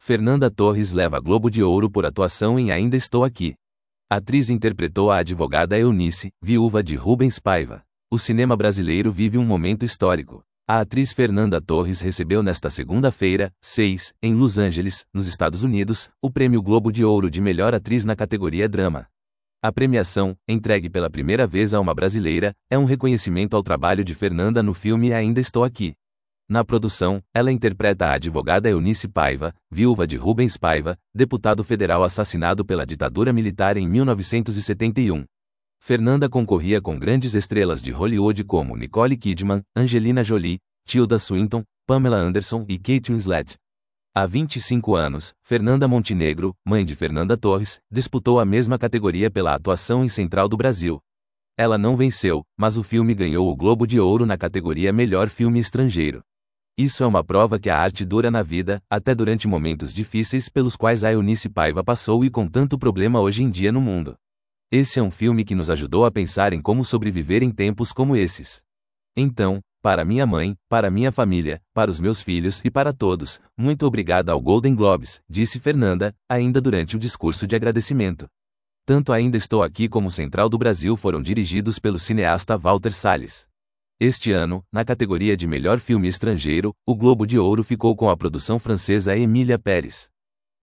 Fernanda Torres leva Globo de Ouro por atuação em Ainda Estou Aqui. A atriz interpretou a advogada Eunice, viúva de Rubens Paiva. O cinema brasileiro vive um momento histórico. A atriz Fernanda Torres recebeu nesta segunda-feira, 6, em Los Angeles, nos Estados Unidos, o Prêmio Globo de Ouro de Melhor Atriz na categoria Drama. A premiação, entregue pela primeira vez a uma brasileira, é um reconhecimento ao trabalho de Fernanda no filme Ainda Estou Aqui. Na produção, ela interpreta a advogada Eunice Paiva, viúva de Rubens Paiva, deputado federal assassinado pela ditadura militar em 1971. Fernanda concorria com grandes estrelas de Hollywood como Nicole Kidman, Angelina Jolie, Tilda Swinton, Pamela Anderson e Kate Winslet. Há 25 anos, Fernanda Montenegro, mãe de Fernanda Torres, disputou a mesma categoria pela atuação em Central do Brasil. Ela não venceu, mas o filme ganhou o Globo de Ouro na categoria Melhor Filme Estrangeiro. Isso é uma prova que a arte dura na vida, até durante momentos difíceis pelos quais a Eunice Paiva passou e com tanto problema hoje em dia no mundo. Esse é um filme que nos ajudou a pensar em como sobreviver em tempos como esses. Então, para minha mãe, para minha família, para os meus filhos e para todos, muito obrigada ao Golden Globes, disse Fernanda, ainda durante o discurso de agradecimento. Tanto Ainda Estou Aqui como Central do Brasil foram dirigidos pelo cineasta Walter Salles. Este ano, na categoria de Melhor Filme Estrangeiro, o Globo de Ouro ficou com a produção francesa Emília Pérez.